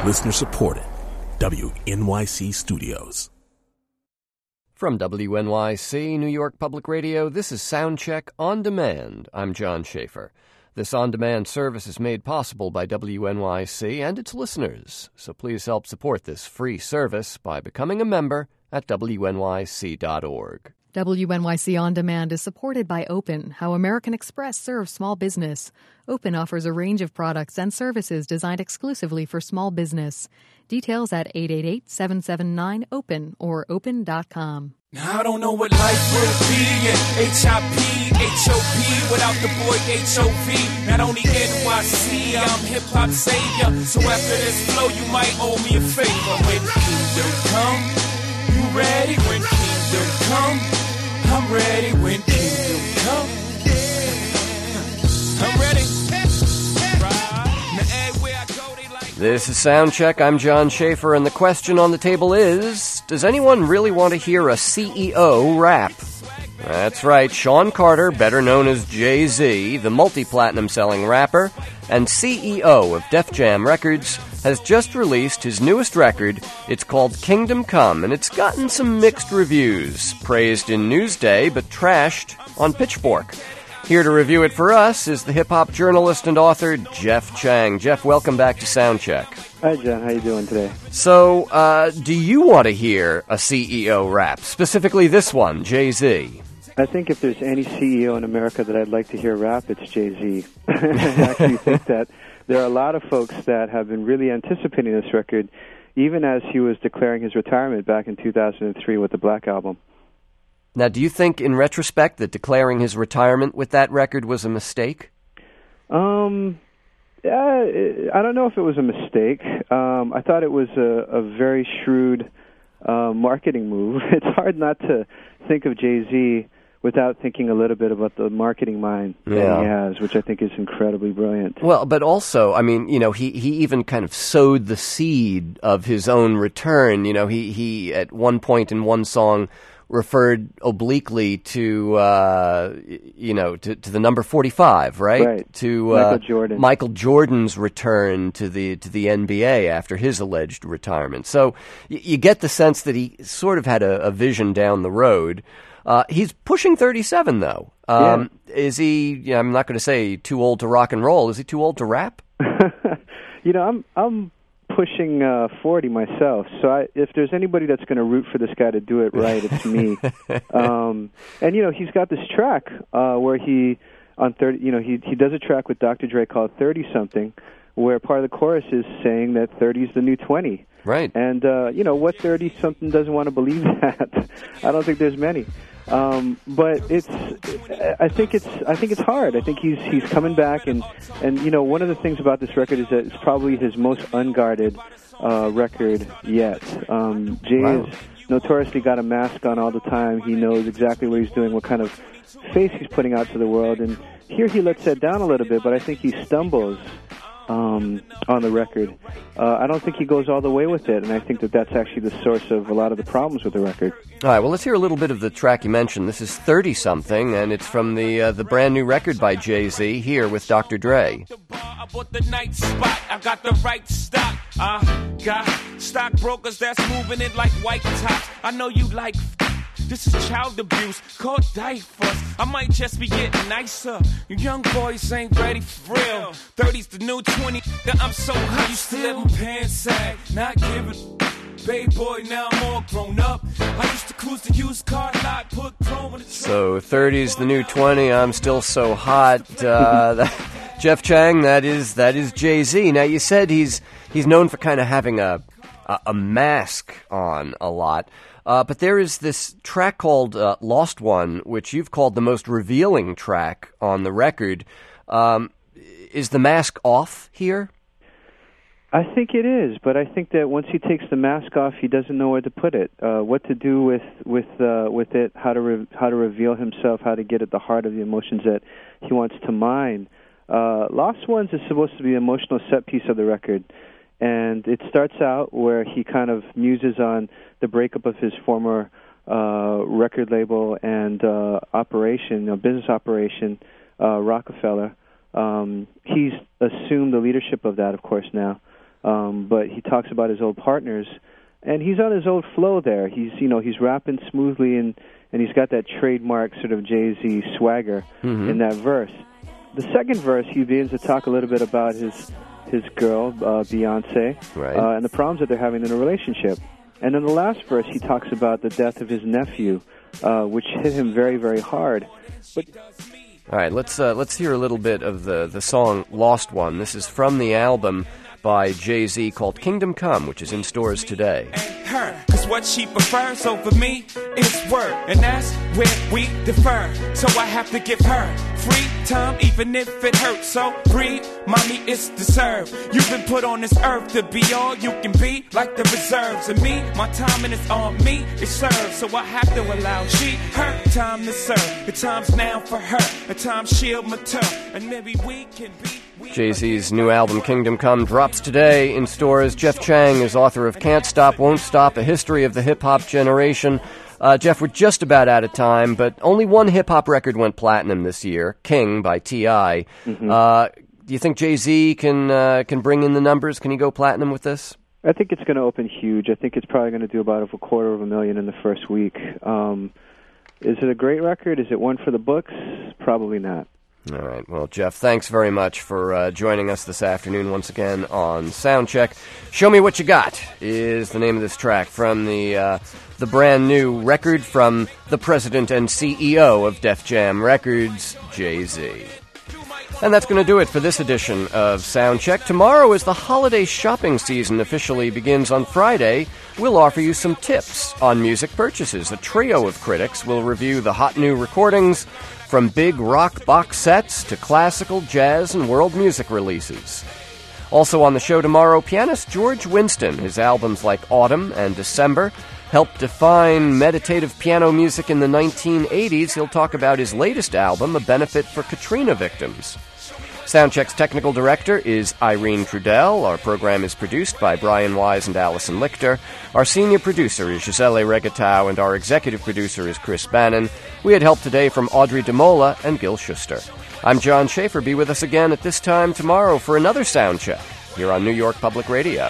Listener supported. WNYC Studios. From WNYC, New York Public Radio, this is Soundcheck On Demand. I'm John Schaefer. This on-demand service is made possible by WNYC and its listeners, so please help support this free service by becoming a member at WNYC.org. WNYC On Demand is supported by Open, how American Express serves small business. Open offers a range of products and services designed exclusively for small business. Details at 888-779-OPEN or open.com. Now I don't know what life would be in HIP, HOP, without the boy HOV. Not only NYC, I'm hip-hop savior. So after this flow, you might owe me a favor. When Kingdom come, you ready? When Kingdom come, I'm ready. When Kingdom come, I'm ready. This is Soundcheck. I'm John Schaefer, and the question on the table is, does anyone really want to hear a CEO rap? That's right, Sean Carter, better known as Jay-Z, the multi-platinum selling rapper and CEO of Def Jam Records, has just released his newest record. It's called Kingdom Come, and it's gotten some mixed reviews, praised in Newsday, but trashed on Pitchfork. Here to review it for us is the hip-hop journalist and author, Jeff Chang. Jeff, welcome back to Soundcheck. Hi, John. How you doing today? So, do you want to hear a CEO rap, specifically this one, Jay-Z? I think if there's any CEO in America that I'd like to hear rap, it's Jay-Z. I actually think that there are a lot of folks that have been really anticipating this record, even as he was declaring his retirement back in 2003 with the Black Album. Now, do you think, in retrospect, that declaring his retirement with that record was a mistake? Yeah, I don't know if it was a mistake. I thought it was a very shrewd marketing move. It's hard not to think of Jay-Z without thinking a little bit about the marketing mind that he has, which I think is incredibly brilliant. Well, but also, I mean, you know, he even kind of sowed the seed of his own return. You know, he at one point in one song referred obliquely to, to the number 45, right? Right. To Michael Jordan's return to the NBA after his alleged retirement. So you get the sense that he sort of had a vision down the road. He's pushing 37, though. Is he? I'm not going to say too old to rock and roll. Is he too old to rap? I'm pushing 40 myself, so if there's anybody that's going to root for this guy to do it right, it's me. And he's got this track where he does a track with Dr. Dre called 30 something, where part of the chorus is saying that 30 is the new 20. Right. And what 30 something doesn't want to believe that? I don't think there's many. But I think it's hard. I think he's coming back, and one of the things about this record is that it's probably his most unguarded record yet. Jay has notoriously got a mask on all the time. He knows exactly what he's doing, what kind of face he's putting out to the world, and here he lets that down a little bit, but I think he stumbles on the record. I don't think he goes all the way with it, and I think that that's actually the source of a lot of the problems with the record. All right, well, let's hear a little bit of the track you mentioned. This is 30-something, and it's from the brand new record by Jay-Z, here with Dr. Dre. I bought the night spot, I got the right stock. I got stockbrokers that's moving it like white tops. I know you like... This is child abuse, called diapers. I might just be getting nicer. You young boys ain't ready for real. 30's the new 20. I'm so hot, used to let my pants sag. Not giving baby boy, now I'm all grown up. I used to cruise the used car lot, put chrome in the trunk. So 30's the new 20. I'm still so hot. Jeff Chang, that is Jay-Z. Now you said he's known for kind of having a mask on a lot. But there is this track called Lost One, which you've called the most revealing track on the record. Is the mask off here? I think it is, but I think that once he takes the mask off, he doesn't know where to put it, what to do with it, how to reveal himself, how to get at the heart of the emotions that he wants to mine. Lost Ones is supposed to be the emotional set piece of the record. And it starts out where he kind of muses on the breakup of his former record label and business operation, Rockefeller. He's assumed the leadership of that, of course, now. but he talks about his old partners, and he's on his old flow there. He's rapping smoothly, and he's got that trademark sort of Jay-Z swagger in that verse. The second verse, he begins to talk a little bit about his girl, Beyonce, and the problems that they're having in a relationship. And in the last verse, he talks about the death of his nephew, which hit him very, very hard. But all right, let's hear a little bit of the song "Lost One." This is from the album by Jay-Z called Kingdom Come, which is in stores today. Her, 'cause what she prefers over me is word, and that's where we defer. So I have to give her free time, even if it hurts. So breathe, mommy, it's deserved. You've been put on this earth to be all you can be, like the reserves. And me, my timing is on me, it's served. So I have to allow she, her time to serve. The time's now for her, the time she'll mature, and maybe we can be. Jay-Z's new album, Kingdom Come, drops today in stores. Jeff Chang is author of Can't Stop, Won't Stop, A History of the Hip-Hop Generation. Jeff, we're just about out of time, but only one hip-hop record went platinum this year, King by T.I. Do you think Jay-Z can bring in the numbers? Can he go platinum with this? I think it's going to open huge. I think it's probably going to do about $250,000 in the first week. Is it a great record? Is it one for the books? Probably not. All right. Well, Jeff, thanks very much for joining us this afternoon once again on Soundcheck. Show Me What You Got is the name of this track from the brand new record from the president and CEO of Def Jam Records, Jay-Z. And that's going to do it for this edition of Soundcheck. Tomorrow, as the holiday shopping season officially begins on Friday, we'll offer you some tips on music purchases. A trio of critics will review the hot new recordings from big rock box sets to classical, jazz, and world music releases. Also on the show tomorrow, pianist George Winston. His albums like Autumn and December helped define meditative piano music in the 1980s. He'll talk about his latest album, a benefit for Katrina victims. Soundcheck's technical director is Irene Trudell. Our program is produced by Brian Wise and Allison Lichter. Our senior producer is Gisele Regatau, and our executive producer is Chris Bannon. We had help today from Audrey DeMola and Gil Schuster. I'm John Schaefer. Be with us again at this time tomorrow for another Soundcheck here on New York Public Radio.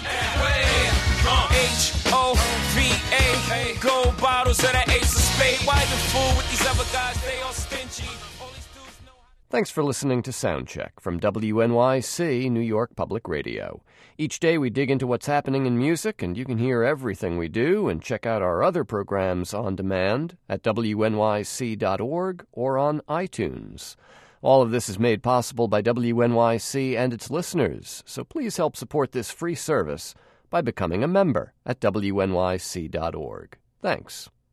H-O-V-A, gold bottles of the Ace of Spades. Why the fool with these other guys? They all stingy. Thanks for listening to Soundcheck from WNYC, New York Public Radio. Each day we dig into what's happening in music, and you can hear everything we do and check out our other programs on demand at WNYC.org or on iTunes. All of this is made possible by WNYC and its listeners, so please help support this free service by becoming a member at WNYC.org. Thanks.